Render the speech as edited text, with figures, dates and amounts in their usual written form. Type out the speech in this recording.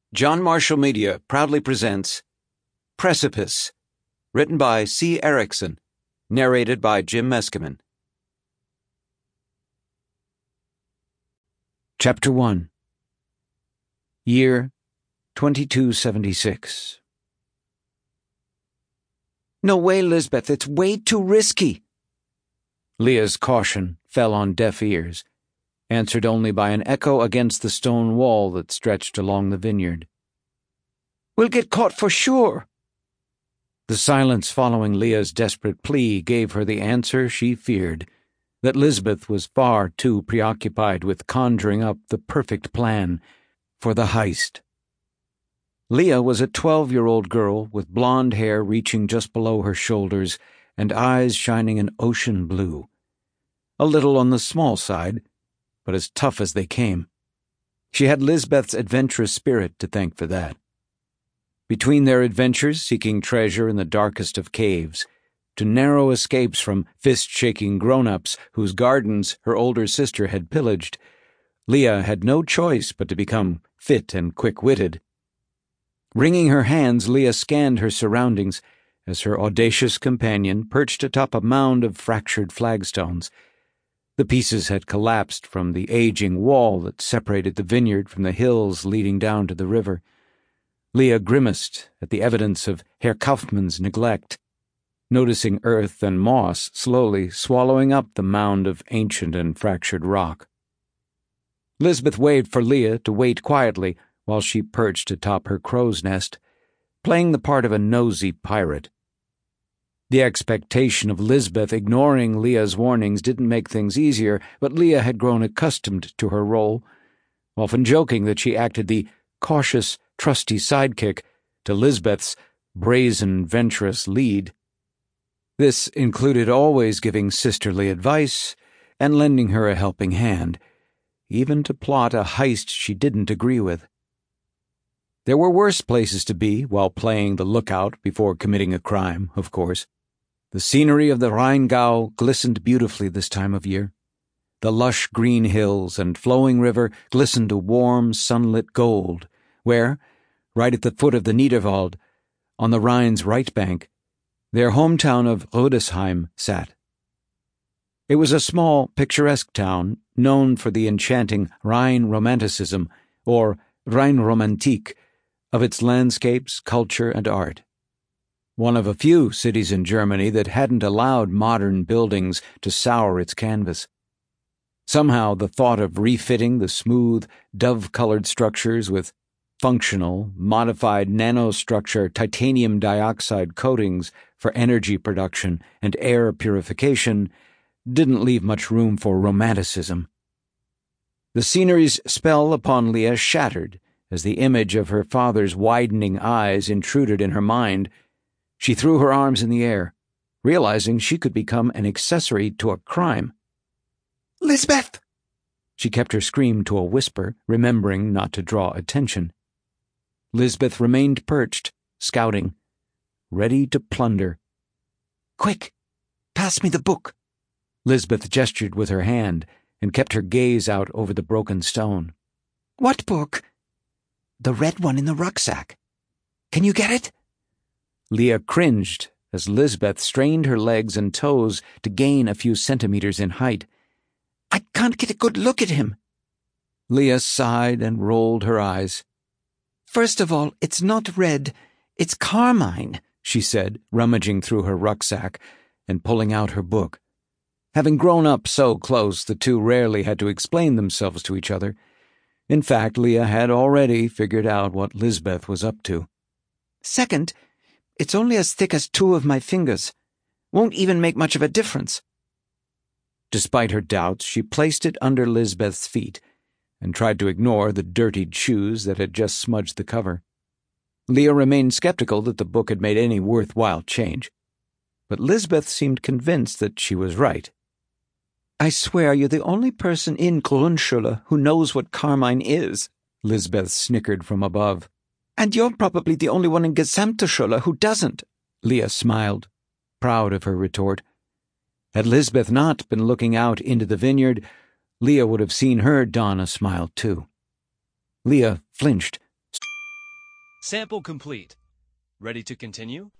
John Marshall Media proudly presents Precipice, written by C. Erickson, narrated by Jim Meskimen. Chapter 1. Year 2276. No way, Lisbeth, it's way too risky. Leah's caution fell on deaf ears, answered only by an echo against the stone wall that stretched along the vineyard. We'll get caught for sure. The silence following Leah's desperate plea gave her the answer she feared, that Lisbeth was far too preoccupied with conjuring up the perfect plan for the heist. Leah was a 12-year-old girl with blonde hair reaching just below her shoulders and eyes shining an ocean blue. A little on the small side, but as tough as they came. She had Lisbeth's adventurous spirit to thank for that. Between their adventures seeking treasure in the darkest of caves, to narrow escapes from fist-shaking grown-ups whose gardens her older sister had pillaged, Leah had no choice but to become fit and quick-witted. Wringing her hands, Leah scanned her surroundings as her audacious companion perched atop a mound of fractured flagstones. The pieces had collapsed from the aging wall that separated the vineyard from the hills leading down to the river. Leah grimaced at the evidence of Herr Kaufmann's neglect, noticing earth and moss slowly swallowing up the mound of ancient and fractured rock. Lisbeth waved for Leah to wait quietly while she perched atop her crow's nest, playing the part of a nosy pirate. The expectation of Lisbeth ignoring Leah's warnings didn't make things easier, but Leah had grown accustomed to her role, often joking that she acted the cautious, trusty sidekick to Lisbeth's brazen, venturous lead. This included always giving sisterly advice and lending her a helping hand, even to plot a heist she didn't agree with. There were worse places to be while playing the lookout before committing a crime, of course. The scenery of the Rheingau glistened beautifully this time of year. The lush green hills and flowing river glistened a warm, sunlit gold, where, right at the foot of the Niederwald, on the Rhine's right bank, their hometown of Rüdesheim sat. It was a small, picturesque town known for the enchanting Rhine romanticism, or Rheinromantik, of its landscapes, culture, and art. One of a few cities in Germany that hadn't allowed modern buildings to sour its canvas. Somehow the thought of refitting the smooth, dove-colored structures with functional, modified nanostructure titanium dioxide coatings for energy production and air purification didn't leave much room for romanticism. The scenery's spell upon Leah shattered as the image of her father's widening eyes intruded in her mind. She threw her arms in the air, realizing she could become an accessory to a crime. Lisbeth! She kept her scream to a whisper, remembering not to draw attention. Lisbeth remained perched, scouting, ready to plunder. Quick! Pass me the book! Lisbeth gestured with her hand and kept her gaze out over the broken stone. What book? The red one in the rucksack. Can you get it? Leah cringed as Lisbeth strained her legs and toes to gain a few centimeters in height. I can't get a good look at him. Leah sighed and rolled her eyes. First of all, it's not red, it's carmine, she said, rummaging through her rucksack and pulling out her book. Having grown up so close, the two rarely had to explain themselves to each other. In fact, Leah had already figured out what Lisbeth was up to. Second, it's only as thick as 2 of my fingers. Won't even make much of a difference. Despite her doubts, she placed it under Lisbeth's feet and tried to ignore the dirtied shoes that had just smudged the cover. Leah remained skeptical that the book had made any worthwhile change, but Lisbeth seemed convinced that she was right. I swear you're the only person in Grundschule who knows what carmine is, Lisbeth snickered from above. And you're probably the only one in Gesamtschule who doesn't. Leah smiled, proud of her retort. Had Lisbeth not been looking out into the vineyard, Leah would have seen her don a smile too. Leah flinched, Sample complete. Ready to continue?